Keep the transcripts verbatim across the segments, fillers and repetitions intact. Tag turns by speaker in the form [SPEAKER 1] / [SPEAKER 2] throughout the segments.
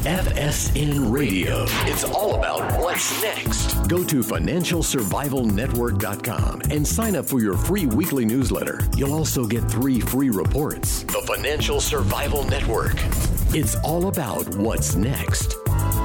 [SPEAKER 1] F S N Radio. It's all about what's next. Go to financial survival network dot com and sign up for your free weekly newsletter. You'll also get three free reports. The Financial Survival Network. It's all about what's next.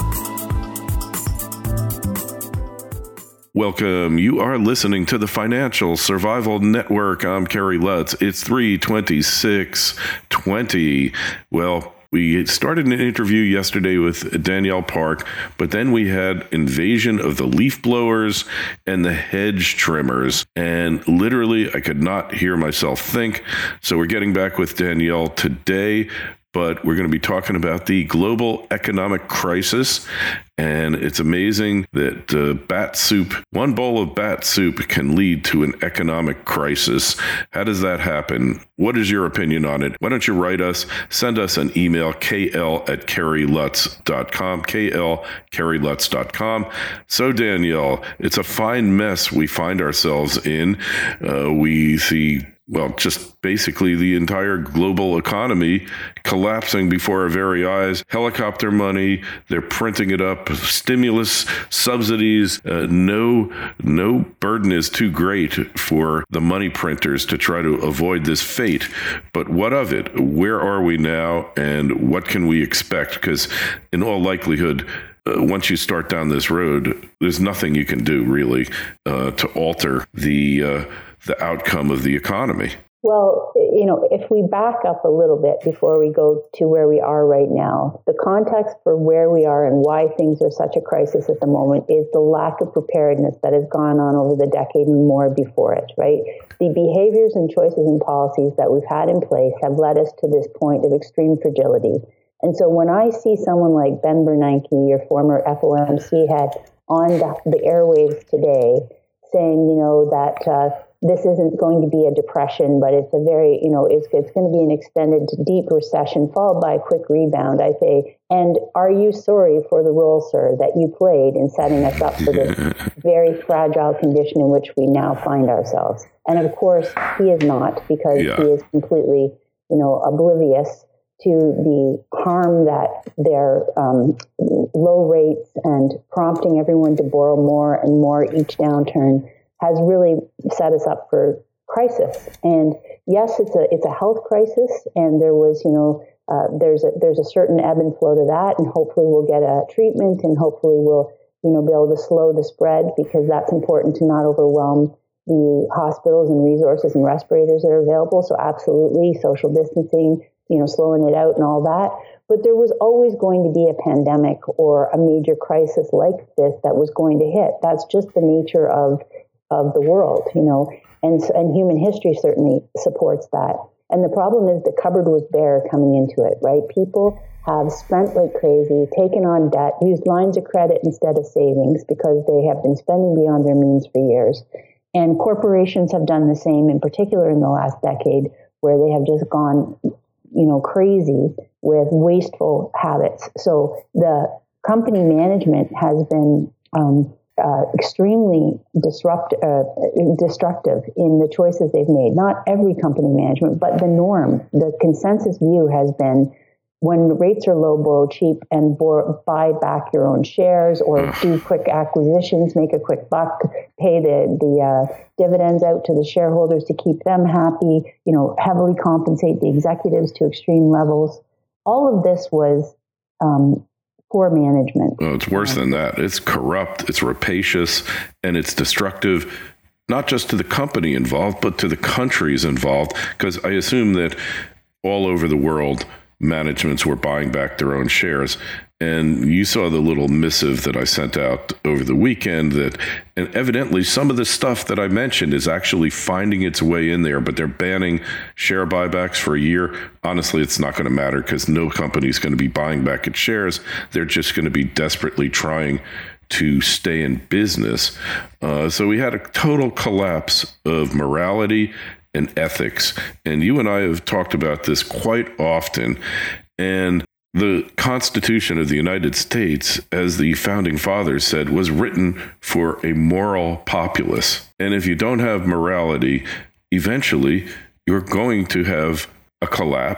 [SPEAKER 2] Welcome. You are listening to the Financial Survival Network. I'm Kerry Lutz. It's three twenty-six twenty. Well, we started an interview yesterday with Danielle Park, but then we had invasion of the leaf blowers and the hedge trimmers. And literally, I could not hear myself think. So we're getting back with Danielle today, but we're going to be talking about the global economic crisis. And it's amazing that uh, bat soup, one bowl of bat soup can lead to an economic crisis. How does that happen? What is your opinion on it? Why don't you write us? Send us an email, k l at kerry lutz dot com, k l kerry lutz dot com. So, Danielle, it's a fine mess we find ourselves in. Uh, we see Well, just basically the entire global economy collapsing before our very eyes. Helicopter money, they're printing it up. Stimulus, subsidies, uh, no, no burden is too great for the money printers to try to avoid this fate. But what of it? Where are we now, and what can we expect? Because in all likelihood, Uh, once you start down this road, there's nothing you can do really uh, to alter the uh, the outcome of the economy.
[SPEAKER 3] Well, you know, if we back up a little bit before we go to where we are right now, the context for where we are and why things are such a crisis at the moment is the lack of preparedness that has gone on over the decade and more before it, right? The behaviors and choices and policies that we've had in place have led us to this point of extreme fragility. And so when I see someone like Ben Bernanke, your former F O M C head, on the, the airwaves today saying, you know, that uh, this isn't going to be a depression, but it's a very, you know, it's, it's going to be an extended deep recession followed by a quick rebound, I say, and are you sorry for the role, sir, that you played in setting us up for this very fragile condition in which we now find ourselves? And of course, he is not, because yeah. he is completely, you know, oblivious to the harm that their um, low rates and prompting everyone to borrow more and more each downturn has really set us up for crisis. And yes, it's a it's a health crisis, and there was, you know, uh, there's a there's a certain ebb and flow to that, and hopefully we'll get a treatment, and hopefully we'll, you know, be able to slow the spread, because that's important to not overwhelm the hospitals and resources and respirators that are available. So absolutely, social distancing, you know, slowing it out and all that. But there was always going to be a pandemic or a major crisis like this that was going to hit. That's just the nature of of the world, you know, and and human history certainly supports that. And the problem is the cupboard was bare coming into it, right? People have spent like crazy, taken on debt, used lines of credit instead of savings because they have been spending beyond their means for years. And corporations have done the same, in particular in the last decade, where they have just gone, you know, crazy with wasteful habits. So the company management has been um, uh, extremely disrupt, uh, destructive in the choices they've made. Not every company management, but the norm, the consensus view has been, when rates are low, borrow cheap and bor- buy back your own shares, or do quick acquisitions, make a quick buck, pay the the uh, dividends out to the shareholders to keep them happy, you know, heavily compensate the executives to extreme levels. All of this was um, poor management.
[SPEAKER 2] Well, it's worse than that. It's corrupt, it's rapacious, and it's destructive, not just to the company involved, but to the countries involved, because I assume that all over the world, managements were buying back their own shares. And you saw the little missive that I sent out over the weekend that, and evidently some of the stuff that I mentioned is actually finding its way in there, but they're banning share buybacks for a year. Honestly, it's not going to matter, because no company is going to be buying back its shares. They're just going to be desperately trying to stay in business. Uh, so we had a total collapse of morality and ethics. And you and I have talked about this quite often. And the Constitution of the United States, as the founding fathers said, was written for a moral populace. And if you don't have morality, eventually you're going to have a collapse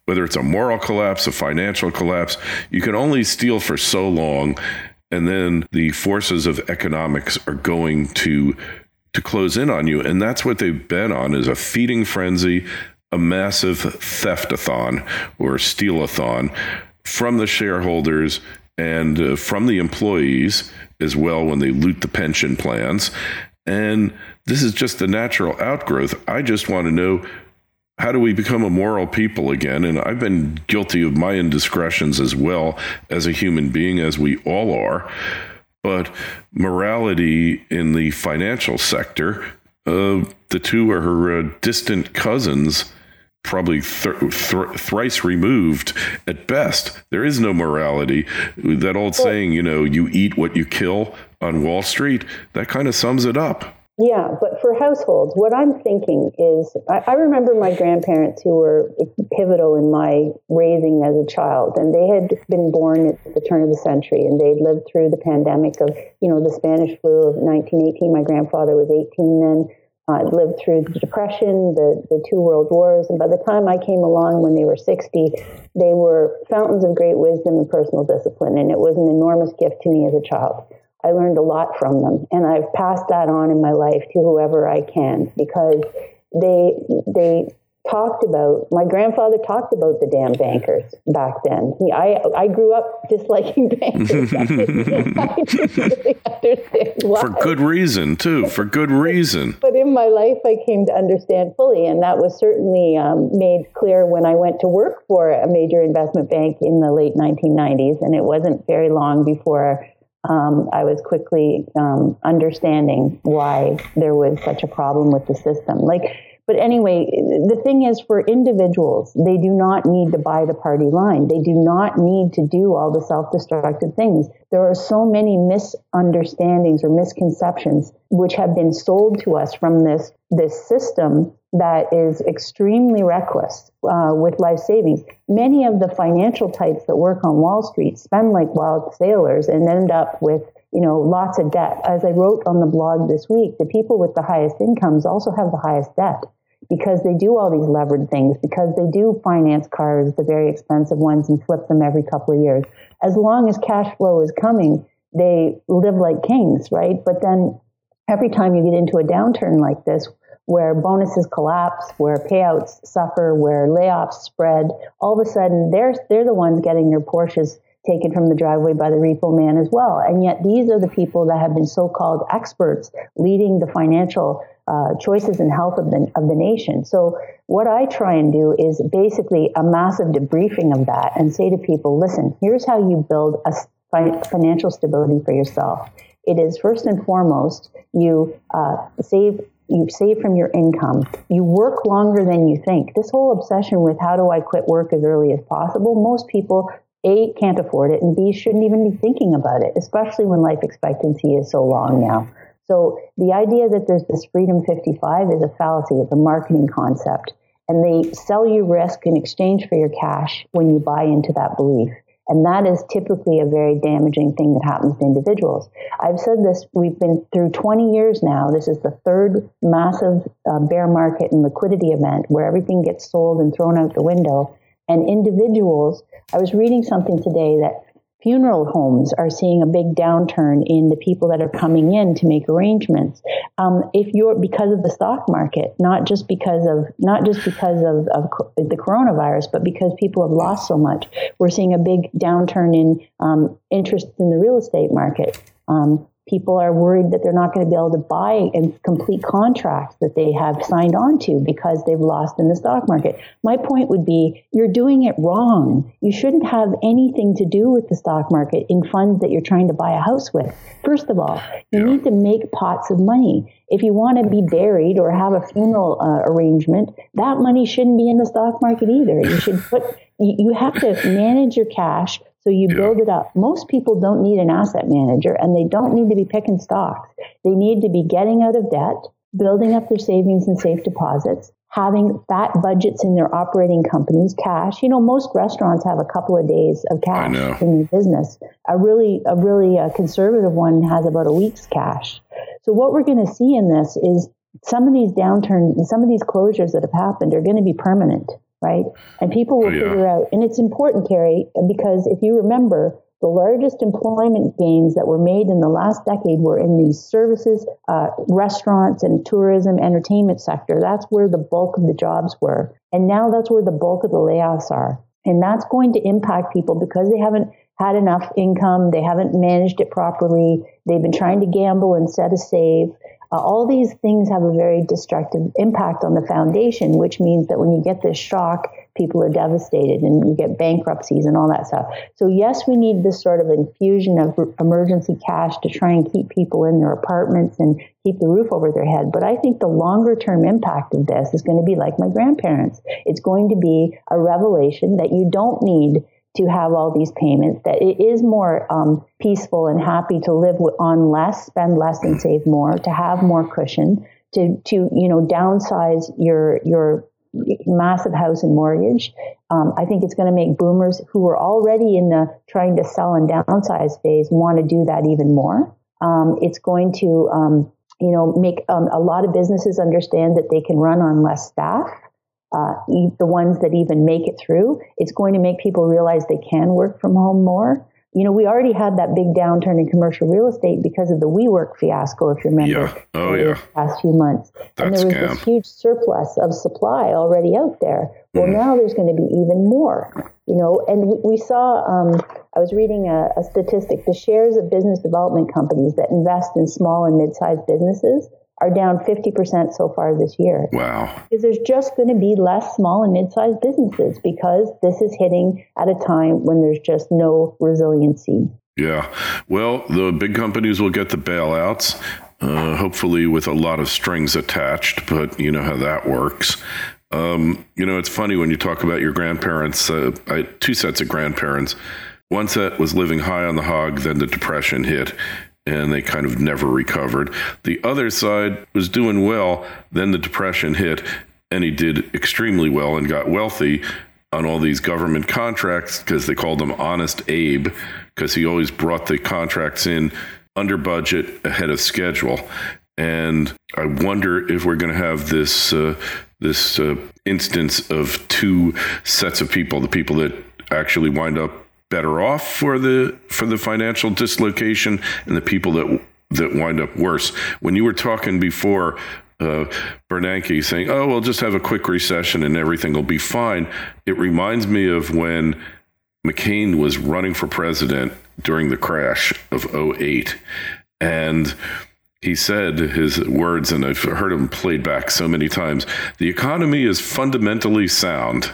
[SPEAKER 2] whether it's a moral collapse, a financial collapse, you can only steal for so long. And then the forces of economics are going to to close in on you. And that's what they've been on, is a feeding frenzy, a massive theft-a-thon or steal-a-thon from the shareholders and uh, from the employees as well when they loot the pension plans. And this is just the natural outgrowth. I just want to know, how do we become a moral people again? And I've been guilty of my indiscretions as well as a human being, as we all are. But morality in the financial sector, uh, the two are uh, distant cousins, probably th- th- thrice removed at best. There is no morality. That old saying, you know, you eat what you kill on Wall Street, that kind of sums it up.
[SPEAKER 3] Yeah, but for households, what I'm thinking is, I, I remember my grandparents who were pivotal in my raising as a child, and they had been born at the turn of the century, and they'd lived through the pandemic of, you know, the Spanish flu of nineteen eighteen. My grandfather was eighteen then. Uh, lived through the Depression, the, the two world wars, and by the time I came along when they were sixty, they were fountains of great wisdom and personal discipline, and it was an enormous gift to me as a child. I learned a lot from them, and I've passed that on in my life to whoever I can, because they they talked about, my grandfather talked about the damn bankers back then. He, I I grew up disliking bankers. I didn't, I didn't really understand why.
[SPEAKER 2] For good reason, too, for good reason.
[SPEAKER 3] But in my life, I came to understand fully, and that was certainly um, made clear when I went to work for a major investment bank in the late nineteen nineties, and it wasn't very long before Um, I was quickly um, understanding why there was such a problem with the system. Like, but anyway, the thing is, for individuals, they do not need to buy the party line. They do not need to do all the self-destructive things. There are so many misunderstandings or misconceptions which have been sold to us from this this system that is extremely reckless uh, with life savings. Many of the financial types that work on Wall Street spend like wild sailors and end up with, you know, lots of debt. As I wrote on the blog this week, the people with the highest incomes also have the highest debt, because they do all these levered things, because they do finance cars, the very expensive ones, and flip them every couple of years. As long as cash flow is coming, they live like kings, right? But then every time you get into a downturn like this, where bonuses collapse, where payouts suffer, where layoffs spread, all of a sudden they're they're the ones getting their Porsches taken from the driveway by the repo man as well. And yet these are the people that have been so-called experts leading the financial uh, choices and health of the, of the nation. So what I try and do is basically a massive debriefing of that and say to people, listen, here's how you build a fi- financial stability for yourself. It is first and foremost, you uh, save You save from your income. You work longer than you think. This whole obsession with how do I quit work as early as possible, most people, A, can't afford it, and B, shouldn't even be thinking about it, especially when life expectancy is so long now. So the idea that there's this Freedom fifty-five is a fallacy. It's a marketing concept. And they sell you risk in exchange for your cash when you buy into that belief. And that is typically a very damaging thing that happens to individuals. I've said this, we've been through twenty years now. This is the third massive uh, bear market and liquidity event where everything gets sold and thrown out the window. And individuals, I was reading something today that funeral homes are seeing a big downturn in the people that are coming in to make arrangements. Um, if you're, because of the stock market, not just because of, not just because of, of the coronavirus, but because people have lost so much. We're seeing a big downturn in um, interest in the real estate market. Um, People are worried that they're not going to be able to buy and complete contracts that they have signed on to because they've lost in the stock market. My point would be, you're doing it wrong. You shouldn't have anything to do with the stock market in funds that you're trying to buy a house with. First of all, you need to make pots of money. If you want to be buried or have a funeral uh, arrangement, that money shouldn't be in the stock market either. You should put, you have to manage your cash. So you build it up. Most people don't need an asset manager, and they don't need to be picking stocks. They need to be getting out of debt, building up their savings and safe deposits, having fat budgets in their operating companies, cash. You know, most restaurants have a couple of days of cash in their business. A really, a really uh, conservative one has about a week's cash. So what we're going to see in this is some of these downturns and some of these closures that have happened are going to be permanent. right? And people will
[SPEAKER 2] oh, yeah.
[SPEAKER 3] figure out, and it's important, Carrie, because if you remember, the largest employment gains that were made in the last decade were in the services, uh, restaurants and tourism, entertainment sector. That's where the bulk of the jobs were. And now that's where the bulk of the layoffs are. And that's going to impact people because they haven't had enough income. They haven't managed it properly. They've been trying to gamble instead of save. Uh, all these things have a very destructive impact on the foundation, which means that when you get this shock, people are devastated and you get bankruptcies and all that stuff. So yes, we need this sort of infusion of emergency cash to try and keep people in their apartments and keep the roof over their head. But I think the longer term impact of this is going to be like my grandparents. It's going to be a revelation that you don't need to have all these payments, that it is more um, peaceful and happy to live on less, spend less and save more, to have more cushion, to, to you know, downsize your your massive house and mortgage. Um, I think it's going to make boomers who are already in the trying to sell and downsize phase want to do that even more. Um, it's going to, um, you know, make um, a lot of businesses understand that they can run on less staff. Uh, the ones that even make it through, it's going to make people realize they can work from home more. You know, we already had that big downturn in commercial real estate because of the WeWork fiasco, if you remember.
[SPEAKER 2] Yeah. Oh, yeah.
[SPEAKER 3] The past few months.
[SPEAKER 2] That
[SPEAKER 3] and there was
[SPEAKER 2] scam.
[SPEAKER 3] this huge surplus of supply already out there. Well, mm. now there's going to be even more. You know, and we, we saw, um, I was reading a, a statistic, the shares of business development companies that invest in small and mid-sized businesses are down fifty percent so far this year.
[SPEAKER 2] Wow.
[SPEAKER 3] Because there's just going to be less small and mid-sized businesses because this is hitting at a time when there's just no resiliency.
[SPEAKER 2] Yeah. Well, the big companies will get the bailouts, uh, hopefully with a lot of strings attached, but you know how that works. Um, you know, it's funny when you talk about your grandparents. Uh, I had two sets of grandparents. One set was living high on the hog, then the Depression hit, and they kind of never recovered. The other side was doing well, then the Depression hit, and he did extremely well and got wealthy on all these government contracts because they called him Honest Abe, because he always brought the contracts in under budget, ahead of schedule. And I wonder if we're going to have this uh, this uh, instance of two sets of people, the people that actually wind up better off for the for the financial dislocation and the people that that wind up worse. When you were talking before, uh, Bernanke saying, oh, we'll just have a quick recession and everything will be fine. It reminds me of when McCain was running for president during the crash of oh eight. And he said his words, and I've heard them played back so many times, the economy is fundamentally sound.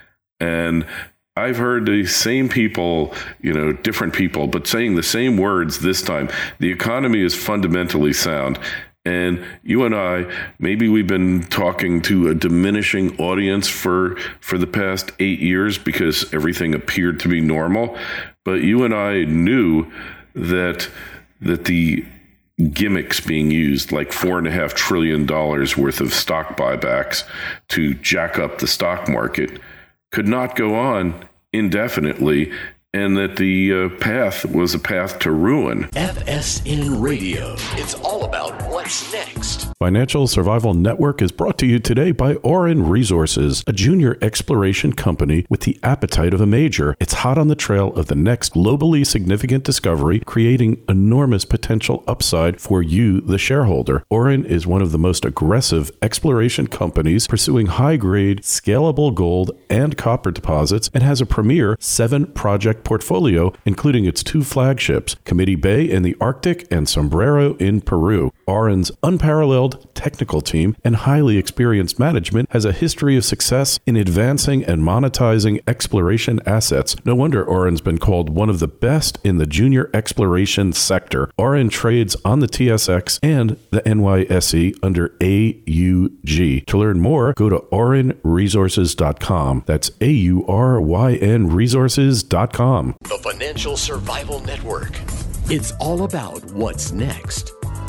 [SPEAKER 2] And I've heard the same people, you know, different people, but saying the same words this time. The economy is fundamentally sound. And you and I, maybe we've been talking to a diminishing audience for for the past eight years because everything appeared to be normal. But you and I knew that that the gimmicks being used, like four and a half trillion dollars worth of stock buybacks to jack up the stock market, could not go on indefinitely, and that the uh, path was a path to ruin.
[SPEAKER 1] F S N Radio. It's all about what's next.
[SPEAKER 4] Financial Survival Network is brought to you today by Auryn Resources, a junior exploration company with the appetite of a major. It's hot on the trail of the next globally significant discovery, creating enormous potential upside for you, the shareholder. Auryn is one of the most aggressive exploration companies pursuing high-grade, scalable gold and copper deposits and has a premier seven-project portfolio, including its two flagships, Committee Bay in the Arctic and Sombrero in Peru. Auryn's unparalleled technical team and highly experienced management has a history of success in advancing and monetizing exploration assets. No wonder Auryn's been called one of the best in the junior exploration sector. Auryn trades on the T S X and the N Y S E under A U G. To learn more, go to auryn resources dot com. That's A U R Y N resources dot com.
[SPEAKER 1] The Financial Survival Network. It's all about what's next.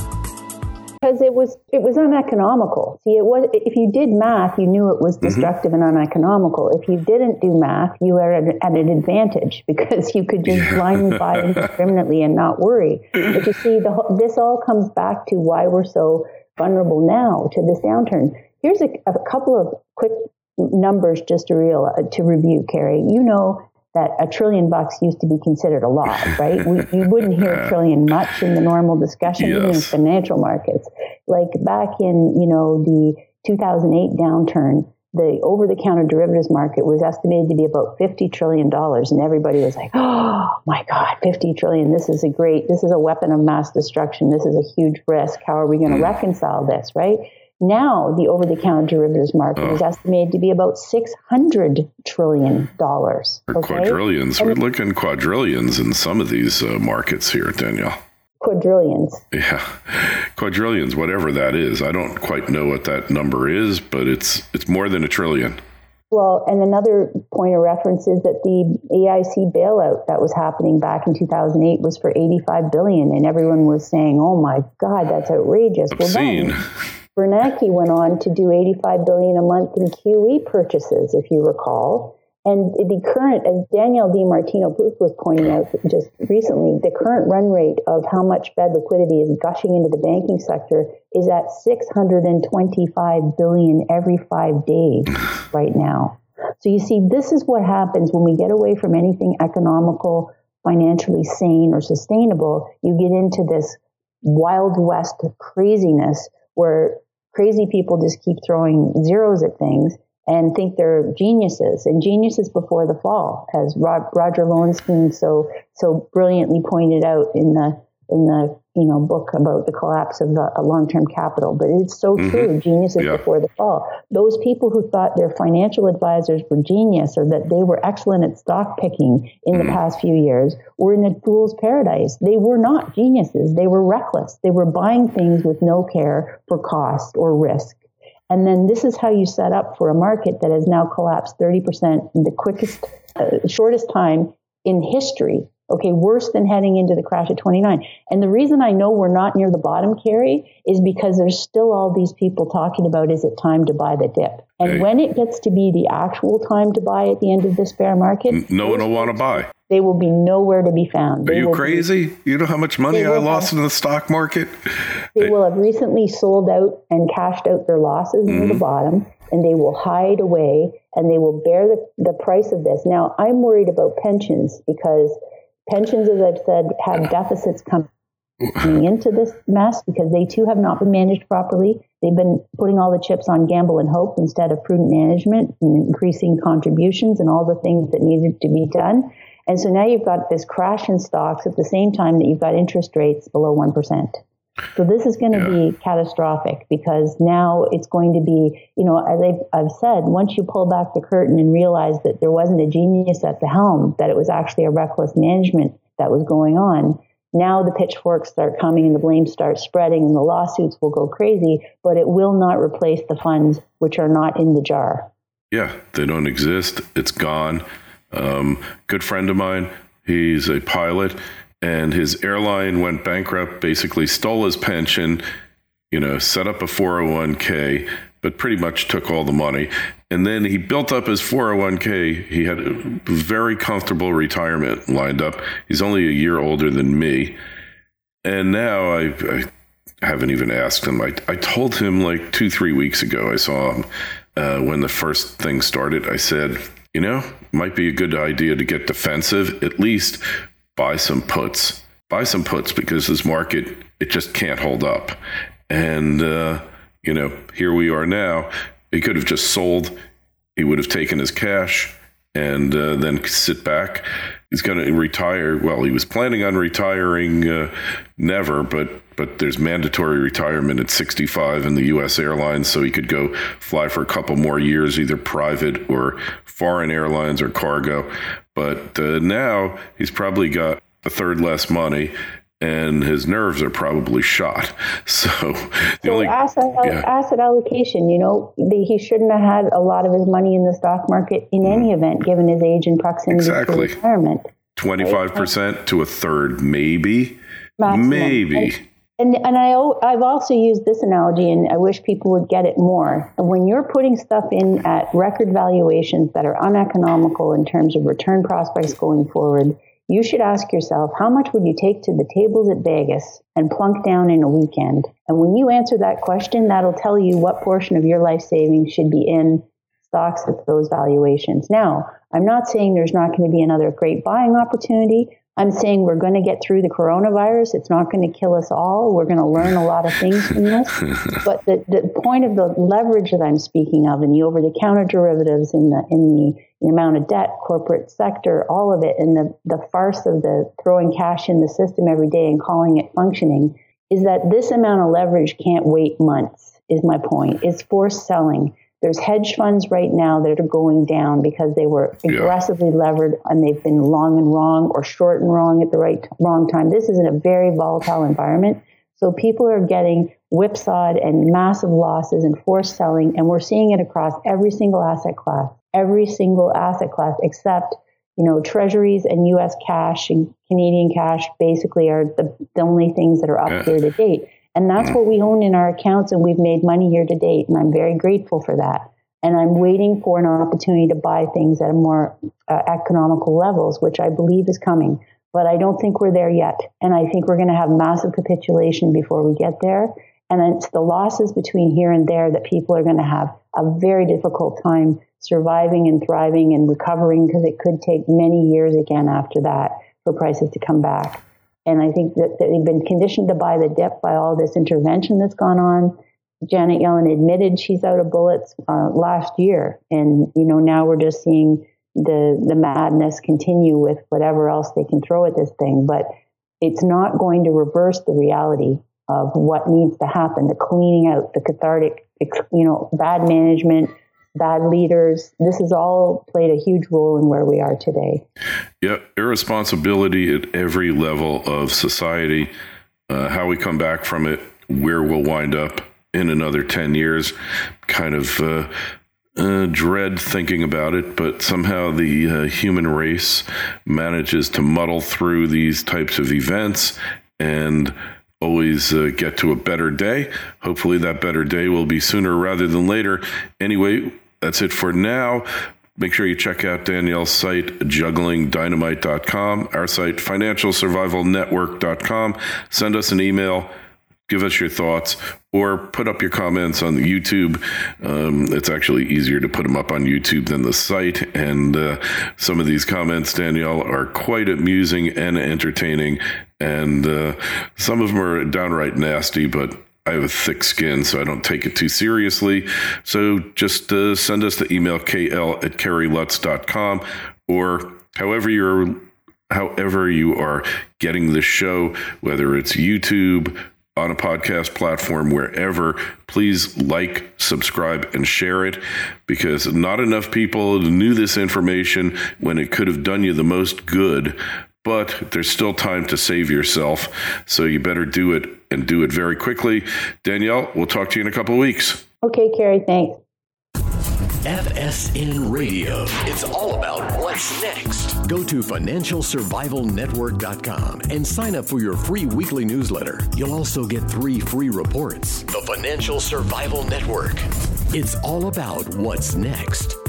[SPEAKER 3] Because it was it was uneconomical. See, it was if you did math, you knew it was destructive mm-hmm. and uneconomical. If you didn't do math, you were at, at an advantage because you could just blindly buy indiscriminately and not worry. But you see, the, this all comes back to why we're so vulnerable now to this downturn. Here's a, a couple of quick numbers just to real to review, Carrie. You know that a trillion bucks used to be considered a lot, right? We, you wouldn't hear a trillion much in the normal discussion, yes. even in financial markets. Like back in, you know, the two thousand eight downturn, the over-the-counter derivatives market was estimated to be about fifty trillion dollars, and everybody was like, oh, my God, fifty trillion dollars. This is a great, this is a weapon of mass destruction. This is a huge risk. How are we going to mm. reconcile this, right? Now, the over-the-counter derivatives market oh. is estimated to be about six hundred trillion dollars.
[SPEAKER 2] Okay? Quadrillions. And we're looking quadrillions in some of these uh, markets here, Danielle.
[SPEAKER 3] Quadrillions.
[SPEAKER 2] Yeah, quadrillions, whatever that is. I don't quite know what that number is, but it's it's more than a trillion.
[SPEAKER 3] Well, and another point of reference is that the A I C bailout that was happening back in two thousand eight was for eighty-five billion dollars, and everyone was saying, oh my God, that's outrageous.
[SPEAKER 2] Obscene.
[SPEAKER 3] Well, then, Bernanke went on to do eighty-five billion dollars a month in Q E purchases, if you recall. And the current, as Danielle DiMartino Booth was pointing out just recently, the current run rate of how much Fed liquidity is gushing into the banking sector is at six hundred twenty-five billion dollars every five days right now. So you see, this is what happens when we get away from anything economical, financially sane, or sustainable. You get into this Wild West craziness where crazy people just keep throwing zeros at things and think they're geniuses, and geniuses before the fall, as Rod, Roger Lowenstein so so brilliantly pointed out in the in the you know book about the collapse of the, uh, long-term capital. But it's so mm-hmm. true, geniuses yeah. before the fall. Those people who thought their financial advisors were genius or that they were excellent at stock picking in mm-hmm. the past few years were in a fool's paradise. They were not geniuses. They were reckless. They were buying things with no care for cost or risk. And then this is how you set up for a market that has now collapsed thirty percent in the quickest, uh, shortest time in history. Okay, worse than heading into the crash of twenty-nine. And the reason I know we're not near the bottom, Carrie, is because there's still all these people talking about, is it time to buy the dip? And hey. when it gets to be the actual time to buy at the end of this bear market,
[SPEAKER 2] no one will want to buy.
[SPEAKER 3] They will be nowhere to be found.
[SPEAKER 2] Are
[SPEAKER 3] they
[SPEAKER 2] you crazy? Be, you know how much money I lost have, in the stock market?
[SPEAKER 3] They will have recently sold out and cashed out their losses mm-hmm. near the bottom, and they will hide away, and they will bear the, the price of this. Now, I'm worried about pensions because pensions, as I've said, have deficits coming into this mess because they too have not been managed properly. They've been putting all the chips on gamble and hope instead of prudent management and increasing contributions and all the things that needed to be done. And so now you've got this crash in stocks at the same time that you've got interest rates below one percent. So this is going to yeah. be catastrophic because now it's going to be, you know, as I've, I've said, once you pull back the curtain and realize that there wasn't a genius at the helm, that it was actually a reckless management that was going on, now the pitchforks start coming and the blame starts spreading and the lawsuits will go crazy, but it will not replace the funds which are not in the jar.
[SPEAKER 2] Yeah, they don't exist. It's gone. Um, good friend of mine, he's a pilot, and his airline went bankrupt, basically stole his pension, you know, set up a four oh one k, but pretty much took all the money. And then he built up his four oh one k. He had a very comfortable retirement lined up. He's only a year older than me. And now I, I haven't even asked him. I, I told him like two, three weeks ago, I saw him uh, when the first thing started. I said, you know, might be a good idea to get defensive, at least buy some puts. Buy some puts because this market, it just can't hold up. And, uh, you know, here we are now. He could have just sold. He would have taken his cash and uh, then sit back. He's going to retire. Well, he was planning on retiring uh, never, but but there's mandatory retirement at sixty-five in the U S airlines, so he could go fly for a couple more years, either private or foreign airlines or cargo. But uh, now he's probably got a third less money, and his nerves are probably shot. So the
[SPEAKER 3] so
[SPEAKER 2] only
[SPEAKER 3] asset, yeah. asset allocation, you know, the, he shouldn't have had a lot of his money in the stock market in any event, given his age and proximity
[SPEAKER 2] exactly.
[SPEAKER 3] to retirement.
[SPEAKER 2] twenty-five percent right? to a third, maybe, Maximum. maybe.
[SPEAKER 3] And, and, and I, I've also used this analogy, and I wish people would get it more. When you're putting stuff in at record valuations that are uneconomical in terms of return prospects going forward, you should ask yourself, how much would you take to the tables at Vegas and plunk down in a weekend? And when you answer that question, that'll tell you what portion of your life savings should be in stocks at those valuations. Now, I'm not saying there's not going to be another great buying opportunity. I'm saying we're going to get through the coronavirus. It's not going to kill us all. We're going to learn a lot of things from this. But the, the point of the leverage that I'm speaking of, and the over-the-counter derivatives, in the in the, the amount of debt, corporate sector, all of it, and the, the farce of the throwing cash in the system every day and calling it functioning, is that this amount of leverage can't wait months, is my point. It's forced selling. There's hedge funds right now that are going down because they were aggressively yeah. levered and they've been long and wrong or short and wrong at the right wrong time. This is in a very volatile environment. So people are getting whipsawed and massive losses and forced selling. And we're seeing it across every single asset class, every single asset class, except, you know, treasuries and U S cash and Canadian cash basically are the, the only things that are up yeah. here to date. And that's what we own in our accounts, and we've made money here to date, and I'm very grateful for that. And I'm waiting for an opportunity to buy things at a more uh, economical levels, which I believe is coming. But I don't think we're there yet. And I think we're going to have massive capitulation before we get there. And it's the losses between here and there that people are going to have a very difficult time surviving and thriving and recovering, because it could take many years again after that for prices to come back. And I think that they've been conditioned to buy the dip by all this intervention that's gone on. Janet Yellen admitted she's out of bullets uh, last year. And, you know, now we're just seeing the, the madness continue with whatever else they can throw at this thing. But it's not going to reverse the reality of what needs to happen, the cleaning out, the cathartic, you know, bad management, bad leaders. This has all played a huge role in where we are today.
[SPEAKER 2] Yeah, irresponsibility at every level of society, uh, how we come back from it, where we'll wind up in another ten years, kind of uh, uh, dread thinking about it, but somehow the uh, human race manages to muddle through these types of events and always uh, get to a better day. Hopefully that better day will be sooner rather than later. Anyway, that's it for now. Make sure you check out Danielle's site, juggling dynamite dot com, our site, financial survival network dot com. Send us an email, give us your thoughts, or put up your comments on the YouTube. Um, it's actually easier to put them up on YouTube than the site. And uh, some of these comments, Danielle, are quite amusing and entertaining. And uh, some of them are downright nasty, but I have a thick skin, so I don't take it too seriously. So just uh, send us the email, k l at kerry lutz dot com, or however you're, however you are getting the show, whether it's YouTube, on a podcast platform, wherever, please like, subscribe, and share it, because not enough people knew this information when it could have done you the most good. But there's still time to save yourself, so you better do it, and do it very quickly. Danielle, we'll talk to you in a couple of weeks.
[SPEAKER 3] Okay, Kerry, thanks.
[SPEAKER 1] F S N Radio. It's all about what's next. Go to financial survival network dot com and sign up for your free weekly newsletter. You'll also get three free reports. The Financial Survival Network. It's all about what's next.